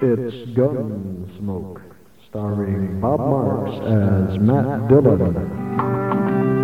It's Gunsmoke, starring Bob Marks as Matt Dillon.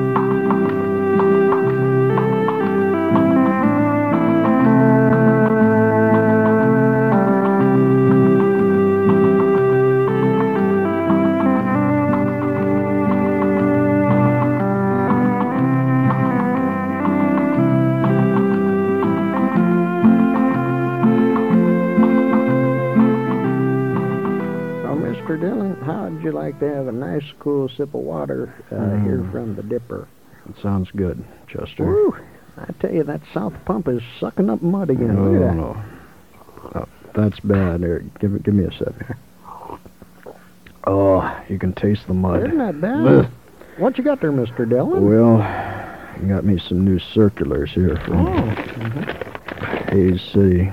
Mr. Dillon, how'd you like to have a nice, cool sip of water here from the dipper? It sounds good, Chester. Woo! I tell you, that south pump is sucking up mud again. Look at that. No. Oh, that's bad. Here, give me a sip here. Oh, you can taste the mud. Isn't that bad? Blech. What you got there, Mr. Dillon? Well, you got me some new circulars here from Hayes City.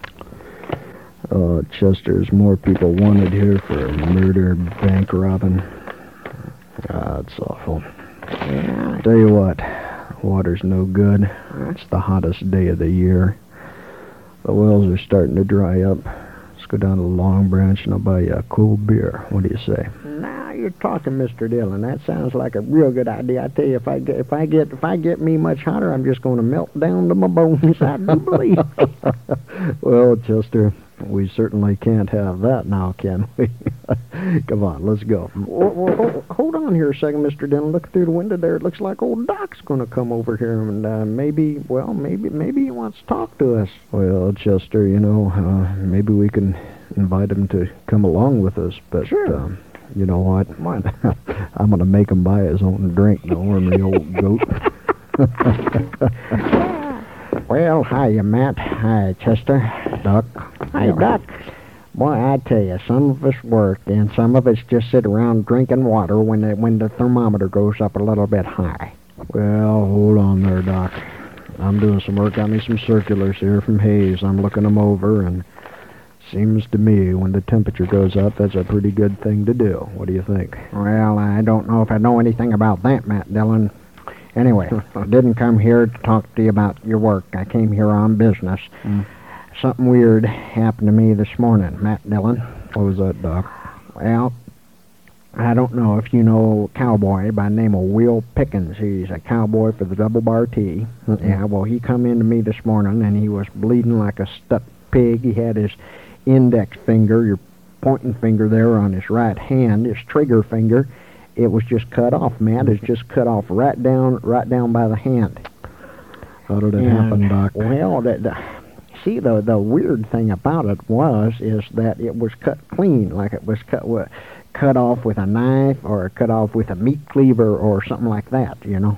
Chester's more people wanted here for murder, bank robbing. It's awful. Yeah. Tell you what, water's no good. It's the hottest day of the year. The wells are starting to dry up. Let's go down to Long Branch and I'll buy you a cool beer. What do you say? Now you're talking, Mr. Dillon. That sounds like a real good idea. I tell you, if I get me much hotter, I'm just going to melt down to my bones. I do believe. Well, Chester, we certainly can't have that now, can we? Come on, let's go. Hold on here a second, Mr. Dillon. Look through the window there. It looks like old Doc's going to come over here, and maybe he wants to talk to us. Well, Chester, maybe we can invite him to come along with us, but sure. You know what? What? I'm going to make him buy his own drink, the ornery old goat. Well, hiya, Matt. Hi, Chester. Doc. Hi, Doc. Boy, I tell you, some of us work, and some of us just sit around drinking water when the thermometer goes up a little bit high. Well, hold on there, Doc. I'm doing some work. Got me some circulars here from Hayes. I'm looking them over, and seems to me when the temperature goes up, that's a pretty good thing to do. What do you think? Well, I don't know if I know anything about that, Matt Dillon. Anyway, I didn't come here to talk to you about your work. I came here on business. Something weird happened to me this morning, Matt Dillon. What was that, Doc? Well, I don't know if you know a cowboy by the name of Will Pickens. He's a cowboy for the Double Bar T. Yeah, well, he come in to me this morning, and he was bleeding like a stuck pig. He had his index finger, your pointing finger there on his right hand, his trigger finger. It was just cut off, Matt. It's just cut off right down by the hand. How did it happen, Doc? Well, the weird thing about it is that it was cut clean, like it was cut off with a knife or cut off with a meat cleaver or something like that,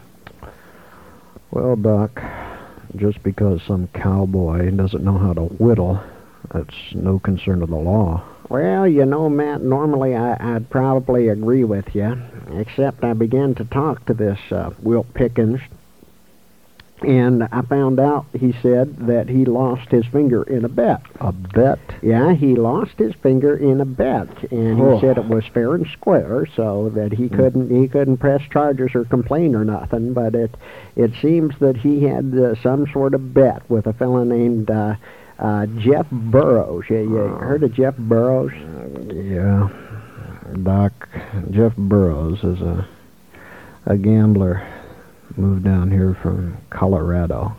Well, Doc, just because some cowboy doesn't know how to whittle, that's no concern of the law. Well, Matt, normally I'd probably agree with you, except I began to talk to this Wilt Pickens, and I found out, he said, that he lost his finger in a bet. A bet? Yeah, he lost his finger in a bet, and he said it was fair and square, so that he couldn't press charges or complain or nothing, but it seems that he had some sort of bet with a fellow named Jeff Burrows. You heard of Jeff Burrows? Yeah. Doc, Jeff Burrows is a gambler. Moved down here from Colorado.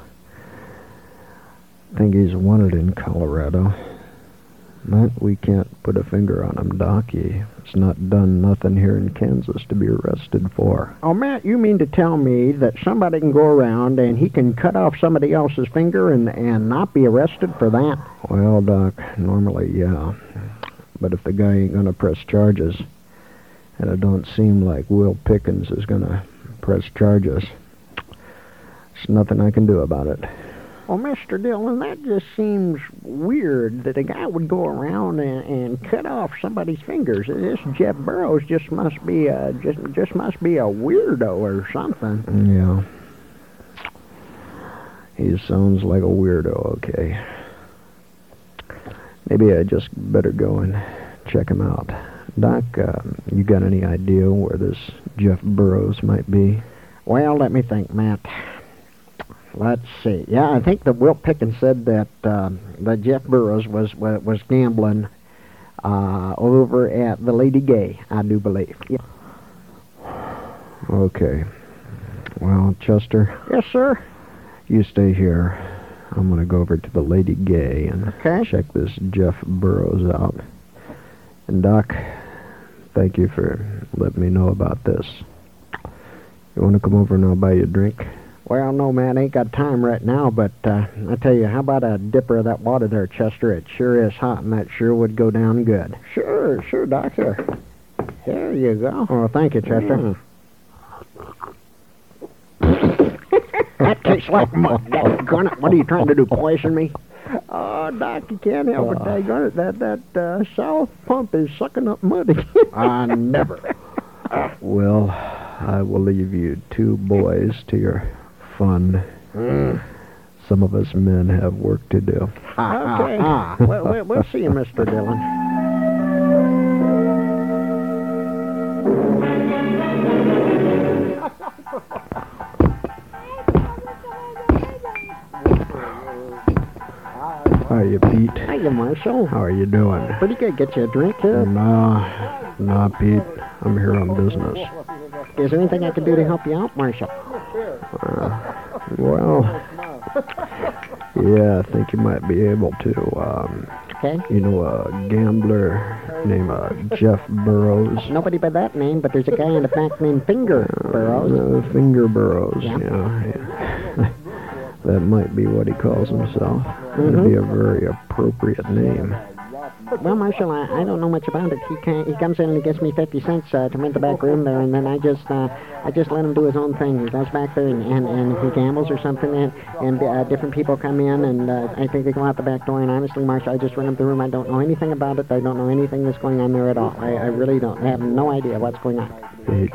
I think he's wanted in Colorado. But we can't put a finger on him, Doc. He's not done nothing here in Kansas to be arrested for. Oh, Matt, you mean to tell me that somebody can go around and he can cut off somebody else's finger and not be arrested for that? Well, Doc, normally, yeah. But if the guy ain't gonna press charges, and it don't seem like Will Pickens is gonna press charges, there's nothing I can do about it. Well, Mr. Dillon, that just seems weird that a guy would go around and cut off somebody's fingers. This Jeff Burrows just must be a weirdo or something. Yeah. He sounds like a weirdo, okay. Maybe I just better go and check him out. Doc, you got any idea where this Jeff Burrows might be? Well, let me think, Matt. Let's see. Yeah, I think that Will Pickens said that Jeff Burrows was gambling over at the Lady Gay, I do believe. Yeah. Okay. Well, Chester. Yes, sir. You stay here. I'm going to go over to the Lady Gay and check this Jeff Burrows out. And, Doc, thank you for letting me know about this. You want to come over and I'll buy you a drink? Well, no, man, I ain't got time right now, but I tell you, how about a dipper of that water there, Chester? It sure is hot, and that sure would go down good. Sure, Doctor. There you go. Oh, thank you, Chester. That tastes like mud. What are you trying to do, poison me? Oh, Doc, you can't help it. Daggone it. That south pump is sucking up mud again. I never. Well, I will leave you two boys to your fun. Some of us men have work to do. Okay. We'll see you, Mr. Dillon. How are you, Pete? Hiya, Marshall. How are you doing? Pretty good. Get you a drink, here? No, Pete. I'm here on business. Is there anything I can do to help you out, Marshall? Well, yeah, I think you might be able to. Okay. You know a gambler named Jeff Burrows? Nobody by that name, but there's a guy in the back named Finger Burrows. Finger Burrows, yeah. That might be what he calls himself. It'd be a very appropriate name. Well, Marshall, I don't know much about it. He comes in and he gives me 50 cents to rent the back room there, and then I just let him do his own thing. He goes back there and he gambles or something, and different people come in, and I think they go out the back door. And honestly, Marshall, I just rent him the room. I don't know anything about it. I don't know anything that's going on there at all. I really don't. I have no idea what's going on. Pete,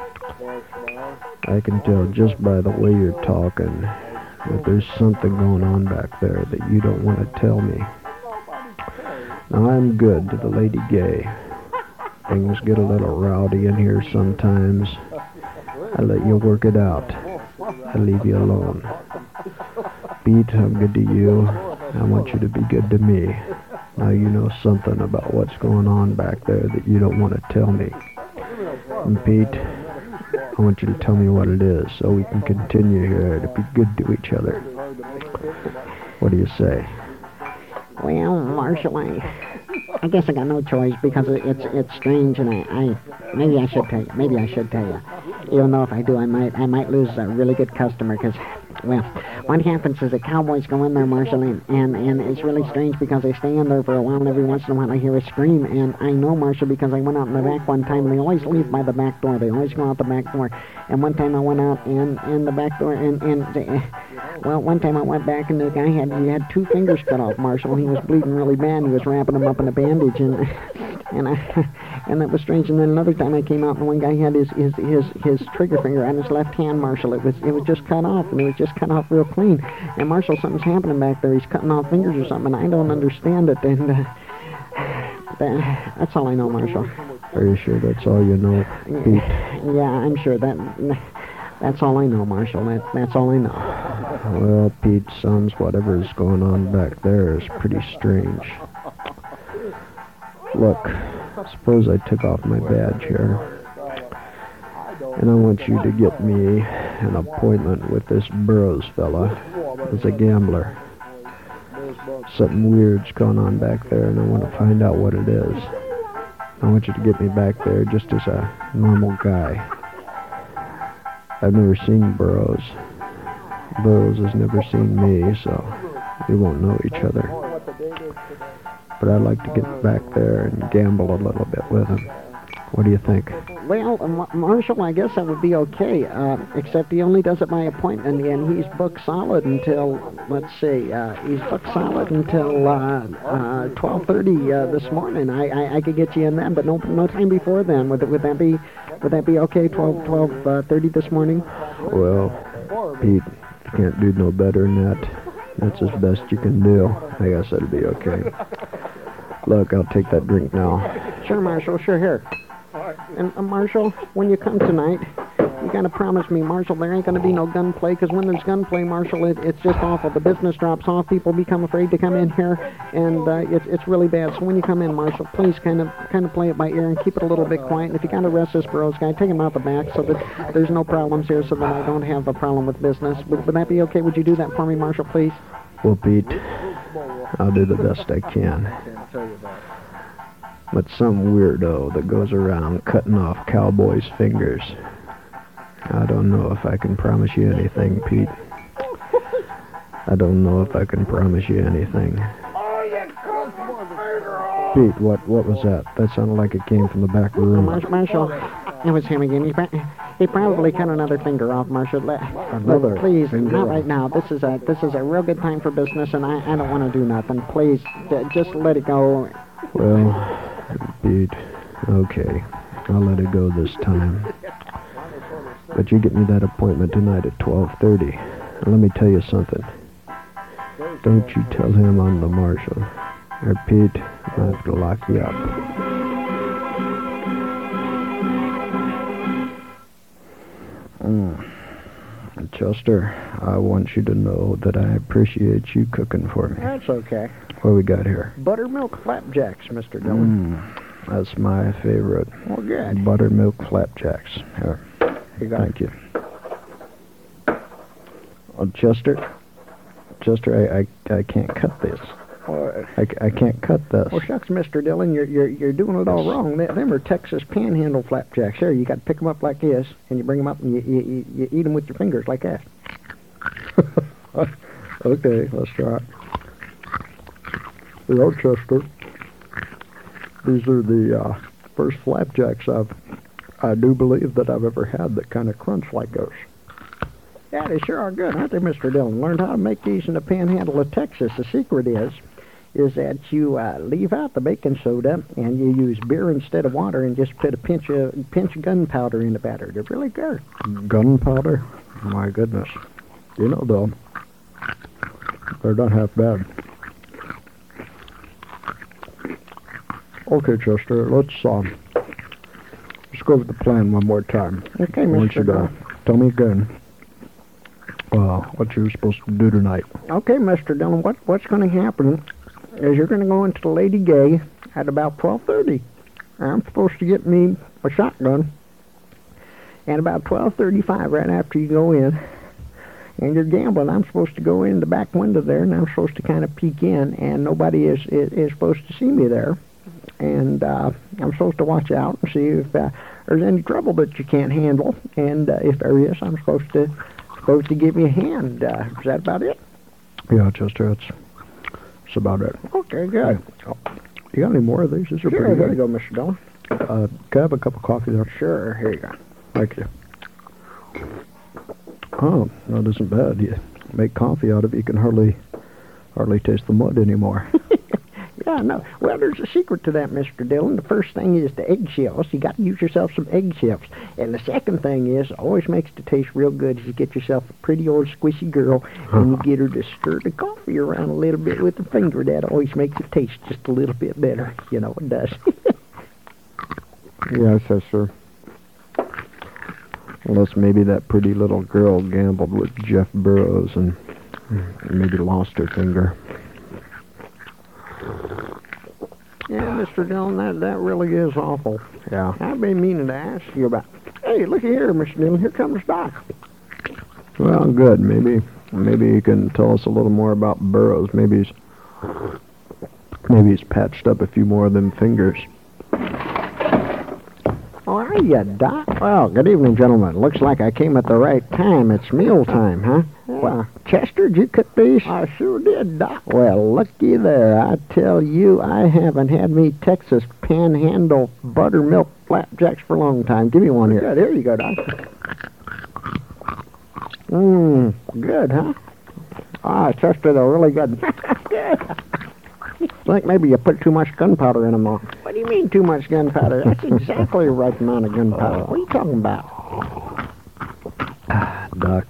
I can tell just by the way you're talking that there's something going on back there that you don't want to tell me. Now, I'm good to the Lady Gay. Things get a little rowdy in here sometimes. I let you work it out. I leave you alone. Pete, I'm good to you. I want you to be good to me. Now you know something about what's going on back there that you don't want to tell me. And Pete, I want you to tell me what it is so we can continue here to be good to each other. What do you say? Well, Marshall, I guess I got no choice because it's strange, and maybe I should tell you. Maybe I should tell you. Even though if I do, I might lose a really good customer because, well, what happens is the cowboys go in there, Marshall, and it's really strange because they stay in there for a while, and every once in a while I hear a scream, and I know, Marshall, because I went out in the back one time, and they always leave by the back door. They always go out the back door. And one time I went out in the back door, well, one time I went back, and the guy had two fingers cut off, Marshall, and he was bleeding really bad. He was wrapping them up in a bandage, and that was strange. And then another time I came out, and one guy had his trigger finger on his left hand, Marshall. It was just cut off, and it was just cut off real clean. And Marshall, something's happening back there. He's cutting off fingers or something, and I don't understand it. And that's all I know, Marshall. Are you sure that's all you know, Pete? Yeah, I'm sure that's all I know, Marshall. That's all I know. Well, Pete, sons, whatever's going on back there is pretty strange. Look, suppose I took off my badge here, and I want you to get me an appointment with this Burrows fella as a gambler. Something weird's going on back there, and I want to find out what it is. I want you to get me back there just as a normal guy. I've never seen Burrows. Burrows has never seen me, so we won't know each other. But I'd like to get back there and gamble a little bit with him. What do you think? Well, Marshall, I guess that would be okay, except he only does it by appointment, and he's booked solid until, let's see, he's booked solid until 12:30 this morning. I could get you in then, but no time before then. Would that be okay, 12:30 this morning? Well, Pete, you can't do no better than that. That's as best you can do. I guess that'll be okay. Look, I'll take that drink now. Sure, Marshall, sure, here. And Marshall, when you come tonight, You got to promise me, Marshal, there ain't going to be no gunplay, because when there's gunplay, Marshal, it's just awful. The business drops off. People become afraid to come in here, and it's really bad. So when you come in, Marshal, please kind of play it by ear and keep it a little bit quiet. And if you got to arrest this Burroughs guy, take him out the back so that there's no problems here, so that I don't have a problem with business. Would that be okay? Would you do that for me, Marshal, please? Well, Pete, I'll do the best I can. But some weirdo that goes around cutting off cowboys' fingers. I don't know if I can promise you anything, Pete. I don't know if I can promise you anything. Pete, what was that? That sounded like it came from the back of the room. Marshal, it was him again. He probably cut another finger off, Marshal. Another please, finger not off. right now. This is a real good time for business, and I don't want to do nothing. Please, just let it go. Well, Pete, okay. I'll let it go this time. But you get me that appointment tonight at 12:30. And let me tell you something. Don't you tell him I'm the marshal. Or Pete, I have to lock you up. Chester, I want you to know that I appreciate you cooking for me. That's okay. What we got here? Buttermilk flapjacks, Mr. Dillon. That's my favorite. Oh, good. Buttermilk flapjacks. Here. You got Thank you. Oh, Chester, I can't cut this. I can't cut this. Oh, shucks, Mr. Dillon, you're doing it all wrong. Them are Texas Panhandle flapjacks. Here, you got to pick them up like this, and you bring them up, and you eat them with your fingers like that. Okay, let's try it. Hello, Chester. These are the first flapjacks I do believe that I've ever had that kind of crunch like those. Yeah, they sure are good, aren't they, Mr. Dillon? Learned how to make these in the Panhandle of Texas. The secret is that you leave out the baking soda and you use beer instead of water and just put a pinch of gunpowder in the batter. They're really good. Gunpowder? My goodness. You know, though, they're not half bad. Okay, Chester, let's go over the plan one more time. Okay, I want Mr. you to Dillon. tell me again what you're supposed to do tonight. Okay, Mr. Dillon, what's going to happen is you're going to go into the Lady Gay at about 12:30. I'm supposed to get me a shotgun, and about 12:35, right after you go in, and you're gambling, I'm supposed to go in the back window there, and I'm supposed to kind of peek in, and nobody is supposed to see me there. And I'm supposed to watch out and see if there's any trouble that you can't handle, and if there is, I'm supposed to give you a hand. Is that about it? Yeah, Chester, that's about it. Okay, good. Hey, you got any more of these? These are Sure, pretty here good. you go, Mr. Dillon. Can I have a cup of coffee there? Sure, here you go. Thank you. Oh, that isn't bad. You make coffee out of it, you can hardly taste the mud anymore. Yeah, no. Well, there's a secret to that, Mr. Dillon. The first thing is the eggshells. You got to use yourself some eggshells. And the second thing is, always makes it taste real good, is you get yourself a pretty old squishy girl, and you get her to stir the coffee around a little bit with her finger. That always makes it taste just a little bit better. You know, it does. Yes, sir. Unless maybe that pretty little girl gambled with Jeff Burroughs and maybe lost her finger. Yeah, Mr. Dillon, that really is awful. Yeah. I've been meaning to ask you about... Hey, look here, Mr. Dillon. Here comes Doc. Well, good. Maybe you can tell us a little more about Burroughs. Maybe he's patched up a few more of them fingers. Oh, are you, Doc? Well, good evening, gentlemen. Looks like I came at the right time. It's meal time, huh? Well, Chester, did you cook these? I sure did, Doc. Well, looky there. I tell you, I haven't had me Texas Panhandle buttermilk flapjacks for a long time. Give me one here. Good. Here you go, Doc. Good, huh? Ah, Chester, they're really good. I think maybe you put too much gunpowder in them, though. What do you mean too much gunpowder? That's exactly the right amount of gunpowder. What are you talking about? Doc,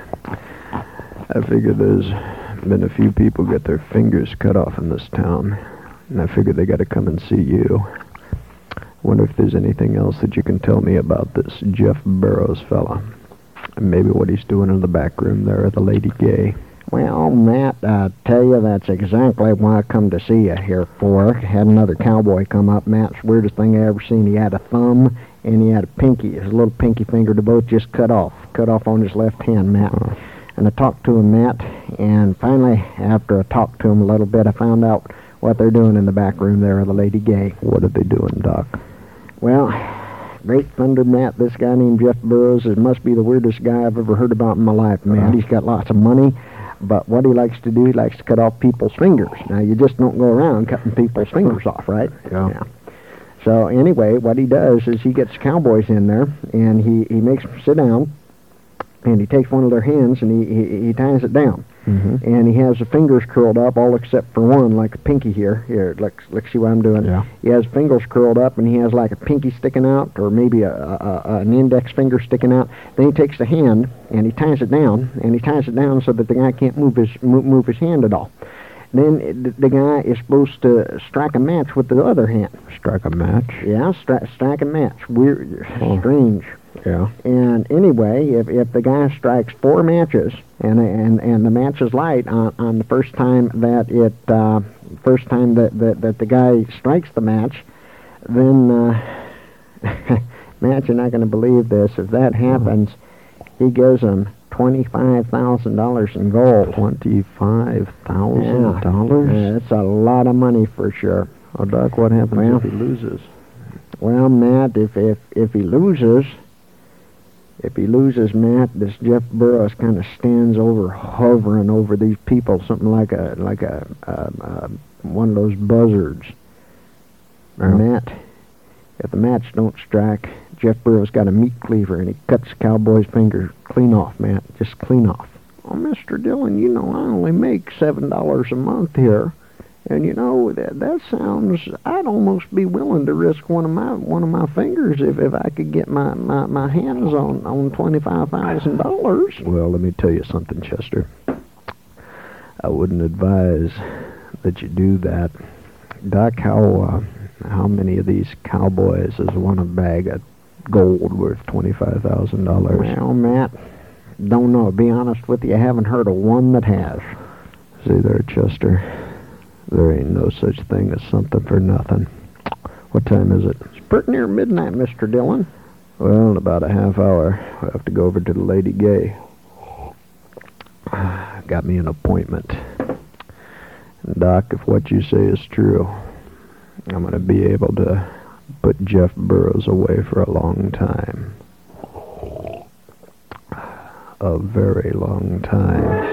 I figure there's been a few people get their fingers cut off in this town, and I figured they got to come and see you. Wonder if there's anything else that you can tell me about this Jeff Burroughs fella. And maybe what he's doing in the back room there at the Lady Gay. Well, Matt, I tell you, that's exactly why I come to see you here for. Had another cowboy come up. Matt's weirdest thing I ever seen. He had a thumb and he had a pinky. His little pinky finger, to both just cut off on his left hand, Matt. And I talked to him, Matt, and finally, after I talked to him a little bit, I found out what they're doing in the back room there of the Lady Gay. What are they doing, Doc? Well, great thunder, Matt, this guy named Jeff Burroughs must be the weirdest guy I've ever heard about in my life, Matt. He's got lots of money, but what he likes to do, he likes to cut off people's fingers. Now, you just don't go around cutting people's fingers off, right? Yeah. So, anyway, what he does is he gets cowboys in there, and he makes them sit down, and he takes one of their hands, and he ties it down. Mm-hmm. And he has the fingers curled up, all except for one, like a pinky here. Here, let's see what I'm doing. Yeah. He has fingers curled up, and he has like a pinky sticking out, or maybe an index finger sticking out. Then he takes the hand, and he ties it down, so that the guy can't move his hand at all. Then the guy is supposed to strike a match with the other hand. Strike a match? Yeah, strike a match. Weird, strange. Yeah. And anyway, if the guy strikes 4 matches and the match is light on the first time that the guy strikes the match, then Matt, you're not going to believe this. If that happens, he gives him $25,000 in gold. $25,000? Yeah, that's a lot of money for sure. Oh, Doc, what happens if he loses? Well, Matt, if he loses, Matt, this Jeff Burroughs kind of stands hovering over these people, something like one of those buzzards. Yeah. Matt, if the match don't strike, Jeff Burroughs got a meat cleaver, and he cuts the cowboy's finger clean off, Matt, just clean off. Oh, Mr. Dillon, I only make $7 a month here. And that sounds. I'd almost be willing to risk one of my fingers if I could get my hands on $25,000. Well, let me tell you something, Chester. I wouldn't advise that you do that. Doc, how many of these cowboys has won a bag of gold worth $25,000? Well, Matt, don't know. To be honest with you, I haven't heard of one that has. See there, Chester. There ain't no such thing as something for nothing. What time is it? It's pretty near midnight, Mr. Dillon. Well, in about a half hour, I'll have to go over to the Lady Gay. Got me an appointment. And Doc, if what you say is true, I'm going to be able to put Jeff Burroughs away for a long time. A very long time.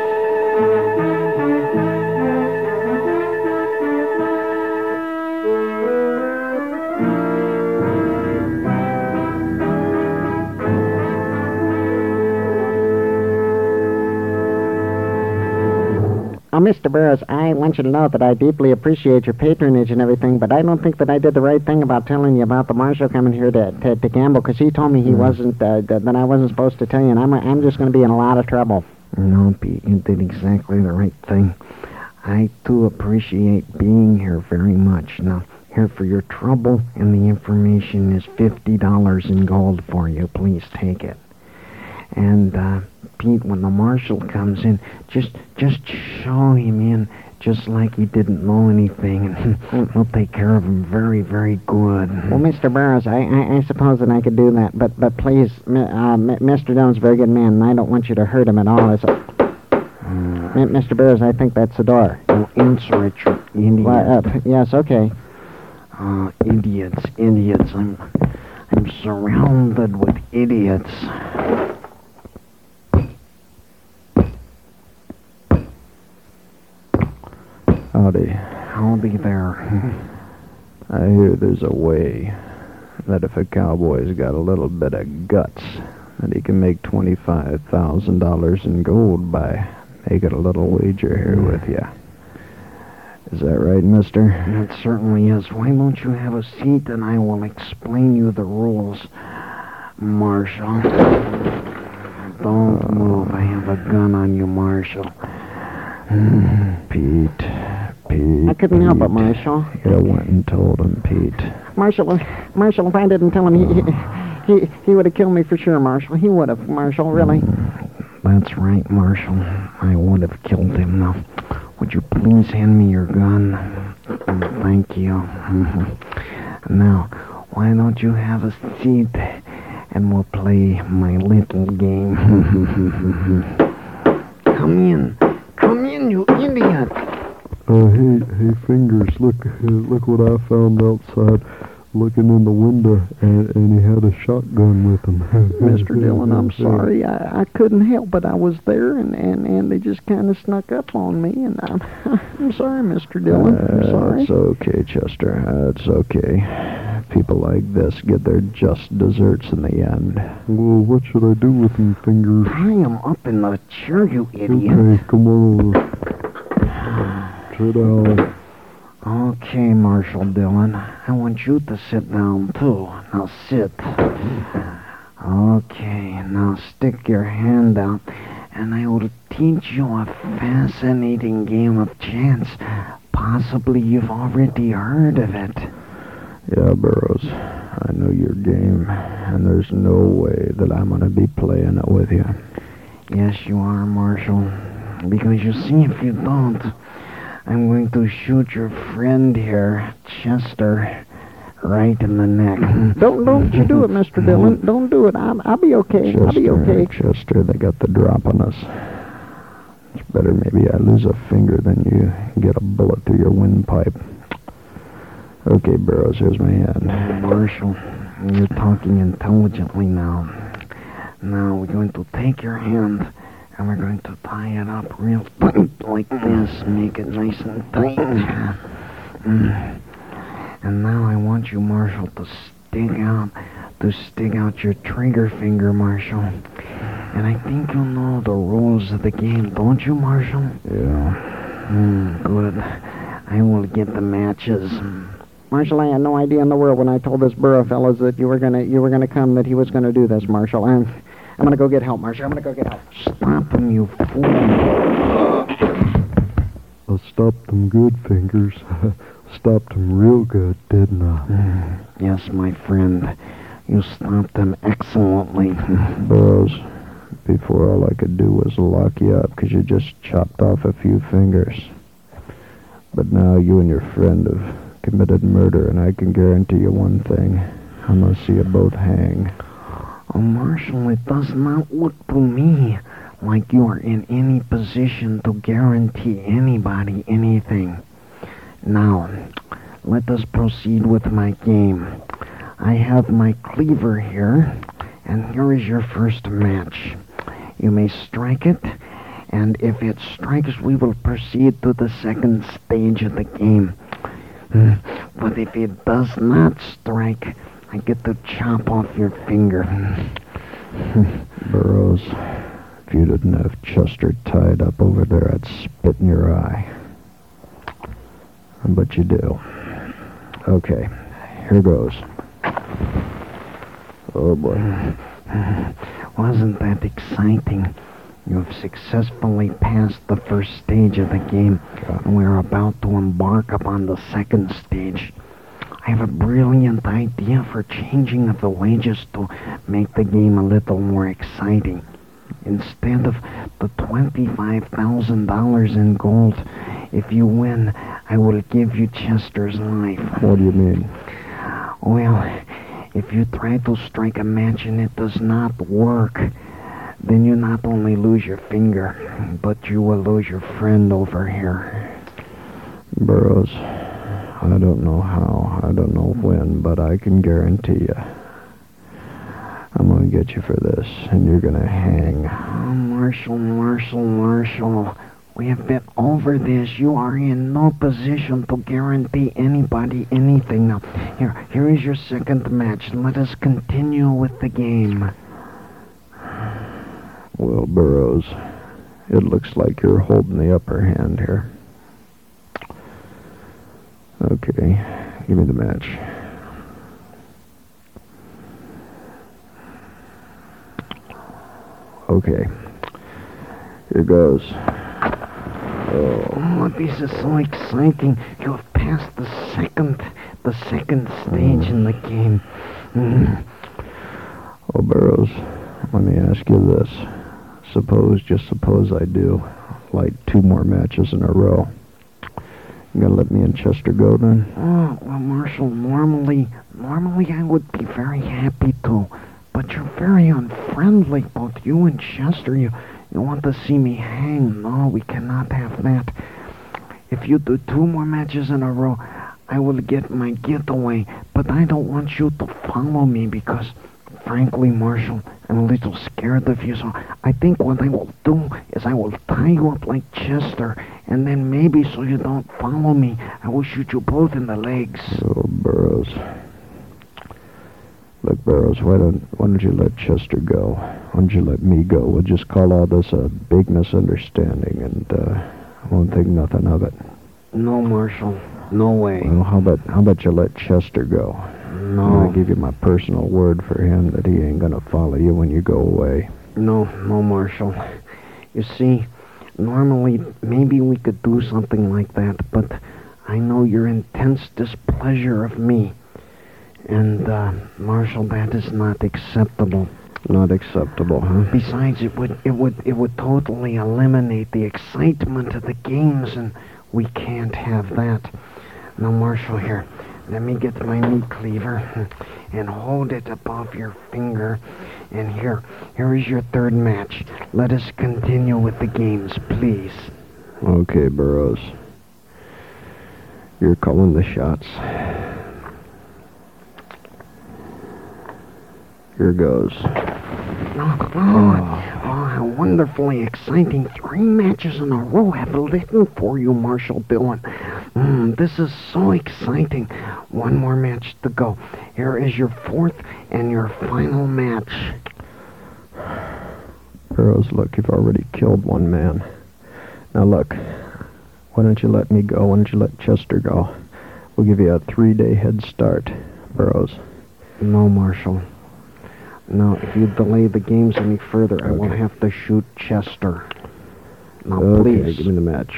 Mr. Burroughs, I want you to know that I deeply appreciate your patronage and everything, but I don't think that I did the right thing about telling you about the marshal coming here to gamble, because he told me he wasn't, that I wasn't supposed to tell you, and I'm just going to be in a lot of trouble. No, Pete, you did exactly the right thing. I, too, appreciate being here very much. Now, here for your trouble, and the information is $50 in gold for you. Please take it. And, Pete, when the marshal comes in, just show him in just like he didn't know anything, and we'll take care of him very, very good. Well, Mr. Burroughs, I suppose that I could do that, but please, Mr. Dillon's a very good man, and I don't want you to hurt him at all. Mr. Burroughs, I think that's the door. Oh, answer it, you idiot. Well, yes, okay. Idiots. I'm surrounded with idiots. Howdy there. I hear there's a way that if a cowboy's got a little bit of guts, that he can make $25,000 in gold by making a little wager here with you. Is that right, mister? It certainly is. Why don't you have a seat and I will explain you the rules, Marshal. Don't move. I have a gun on you, Marshal. Pete, Pete. I couldn't help it, Pete. Marshal. You went and told him, Pete. Marshal, if I didn't tell him, he would have killed me for sure, Marshal. He would have, Marshal, really. That's right, Marshal. I would have killed him. Now, would you please hand me your gun? Thank you. Now, why don't you have a seat and we'll play my little game. Come in, you idiot. Hey, Fingers, look what I found outside, looking in the window, and he had a shotgun with him. Mr. Dillon, I'm sorry. I couldn't help it. I was there, and they just kind of snuck up on me, and I'm sorry, Mr. Dillon. I'm sorry. It's okay, Chester. It's okay. People like this get their just desserts in the end. Well, what should I do with him, Fingers? Tie him up in the chair, you idiot. Okay, come on over. Sit down. Okay, Marshal Dillon. I want you to sit down, too. Now sit. Okay, now stick your hand out, and I will teach you a fascinating game of chance. Possibly you've already heard of it. Yeah, Burroughs, I know your game, and there's no way that I'm going to be playing it with you. Yes, you are, Marshal. Because you see, if you don't, I'm going to shoot your friend here, Chester, right in the neck. Don't you do it, Mr. Dillon. Don't do it. I'll be okay. I'll be okay. Chester, they got the drop on us. It's better maybe I lose a finger than you get a bullet through your windpipe. Okay, Burroughs, here's my hand. Marshal, you're talking intelligently now. Now we're going to take your hand, and we're going to tie it up real tight like this. Make it nice and tight. And now I want you, Marshal, to stick out your trigger finger, Marshal. And I think you'll know the rules of the game, don't you, Marshal? Yeah. Good. I will get the matches. Marshal, I had no idea in the world when I told this Burrough fellas that you were gonna come, that he was gonna do this, Marshal. I'm gonna go get help, Marshal. I'm gonna go get help. Stop him, you fool. I stopped him good, Fingers. Stopped him real good, didn't I? Yes, my friend. You stopped him excellently. Burroughs, before all I could do was lock you up because you just chopped off a few fingers. But now you and your friend have committed murder, and I can guarantee you one thing. I'm going to see you both hang. Oh, Marshal, it does not look to me like you are in any position to guarantee anybody anything. Now, let us proceed with my game. I have my cleaver here, and here is your first match. You may strike it, and if it strikes, we will proceed to the second stage of the game. But if it does not strike, I get to chop off your finger. Burroughs, if you didn't have Chester tied up over there, I'd spit in your eye. But you do. Okay, here goes. Oh, boy. Wasn't that exciting? You've successfully passed the first stage of the game, and we're about to embark upon the second stage. I have a brilliant idea for changing the wages to make the game a little more exciting. Instead of the $25,000 in gold, if you win, I will give you Chester's life. What do you mean? Well, if you try to strike a match and it does not work, then you not only lose your finger, but you will lose your friend over here. Burroughs, I don't know how, I don't know when, but I can guarantee you I'm going to get you for this, and you're going to hang. Oh, Marshal. We have been over this. You are in no position to guarantee anybody anything. Now, here is your second match. Let us continue with the game. Well, Burroughs, it looks like you're holding the upper hand here. Okay, give me the match. Okay, here goes. Oh, this is so exciting. You have passed the second stage in the game. Oh, Burroughs, let me ask you this. Just suppose I do, like 2 more matches in a row. You gonna let me and Chester go then? Oh, well, Marshal, normally I would be very happy to, but you're very unfriendly, both you and Chester. You want to see me hang. No, we cannot have that. If you do 2 more matches in a row, I will get my getaway, but I don't want you to follow me because, frankly, Marshal, I'm a little scared of you, so I think what I will do is I will tie you up like Chester, and then maybe so you don't follow me, I will shoot you both in the legs. Oh, Burroughs. Look, Burroughs, why don't you let Chester go? Why don't you let me go? We'll just call all this a big misunderstanding, and I won't think nothing of it. No, Marshal. No way. Well, how about you let Chester go? No. I give you my personal word for him that he ain't gonna follow you when you go away. No, Marshal. You see, normally maybe we could do something like that, but I know your intense displeasure of me. And, Marshal, that is not acceptable. Not acceptable, huh? Besides, it would totally eliminate the excitement of the games, and we can't have that. Now, Marshal, here, let me get my meat cleaver and hold it above your finger. And here is your 3rd match. Let us continue with the games, please. Okay, Burroughs. You're calling the shots. Here goes. Oh, how wonderfully exciting. 3 matches in a row have written for you, Marshal Dillon. This is so exciting. 1 more match to go. Here is your 4th and your final match. Burroughs, look, you've already killed 1 man. Now, look, why don't you let me go? Why don't you let Chester go? We'll give you a 3-day head start, Burroughs. No, Marshal. No, if you delay the games any further, I will have to shoot Chester. Now, please. Give me the match.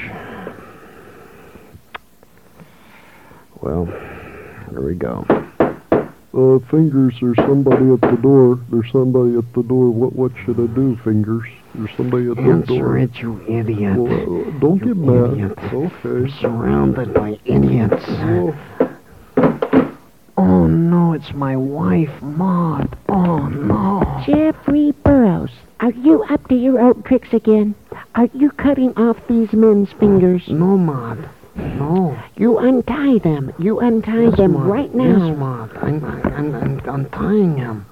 Well, here we go. Fingers, there's somebody at the door. There's somebody at the door. What should I do, Fingers? There's somebody at the door. Answer it, you idiot. Well, don't get mad. Idiot. Okay. You're surrounded by idiots. Well, Oh, no, it's my wife, Maud. Oh, no. Jeffrey Burroughs, are you up to your old tricks again? Are you cutting off these men's fingers? No, Maud. No. You untie them. You untie them Maud. right now. Yes, Maud. I'm untying him.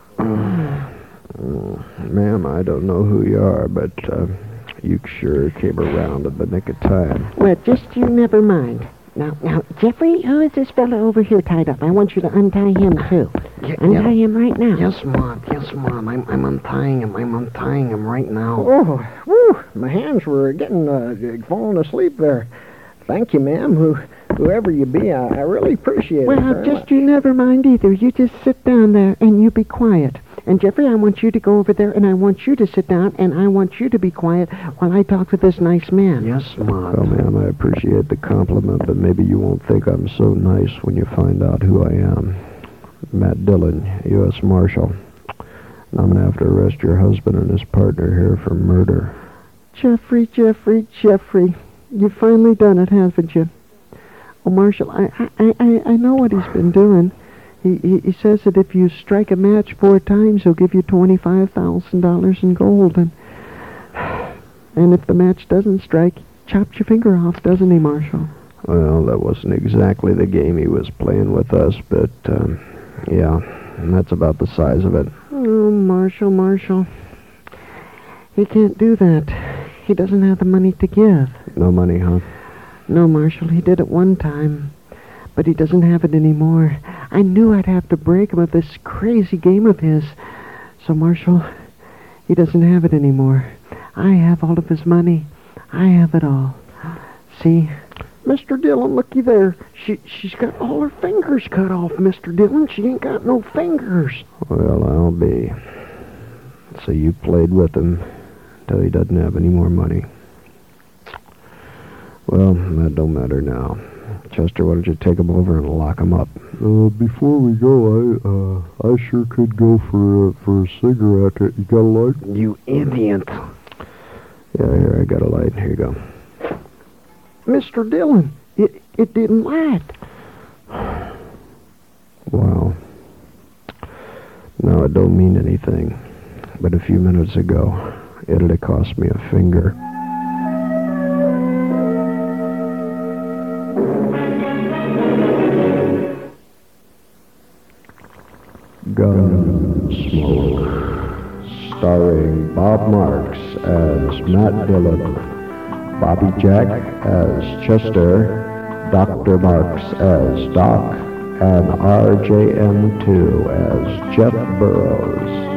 Ma'am, I don't know who you are, but you sure came around at the nick of time. Well, just you never mind. Now, Jeffrey, who is this fellow over here tied up? I want you to untie him, too. Untie him right now. Yes, Maud. I'm untying him. I'm untying him right now. Oh, whew, my hands were getting falling asleep there. Thank you, ma'am. Whoever you be, I really appreciate it. Well, just you never mind either. You just sit down there and you be quiet. And Jeffrey, I want you to go over there and I want you to sit down and I want you to be quiet while I talk with this nice man. Yes, Maud. Well, ma'am, I appreciate the compliment, but maybe you won't think I'm so nice when you find out who I am. Matt Dillon, U.S. Marshal. And I'm going to have to arrest your husband and his partner here for murder. Jeffrey. You've finally done it, haven't you? Oh, Marshal, I know what he's been doing. He says that if you strike a match 4 times, he'll give you $25,000 in gold. And if the match doesn't strike, he chops your finger off, doesn't he, Marshal? Well, that wasn't exactly the game he was playing with us, but, yeah, and that's about the size of it. Oh, Marshal. He can't do that. He doesn't have the money to give. No money, huh? No, Marshal, he did it one time, but he doesn't have it anymore. I knew I'd have to break him of this crazy game of his. So, Marshal, he doesn't have it anymore. I have all of his money. I have it all. See? Mr. Dillon, looky there. She's got all her fingers cut off, Mr. Dillon. She ain't got no fingers. Well, I'll be. So you played with him until he doesn't have any more money. Well, that don't matter now. Chester, why don't you take 'em over and lock 'em up? Before we go, I sure could go for a cigarette. You got a light? You idiot. Yeah, here, I got a light. Here you go. Mr. Dillon, it didn't light. Wow. Now, it don't mean anything, but a few minutes ago, it'd have cost me a finger. Gunsmoke, starring Bob Marks as Matt Dillon, Bobby Jack as Chester, Dr. Marks as Doc, and RJM2 as Jeff Burrows.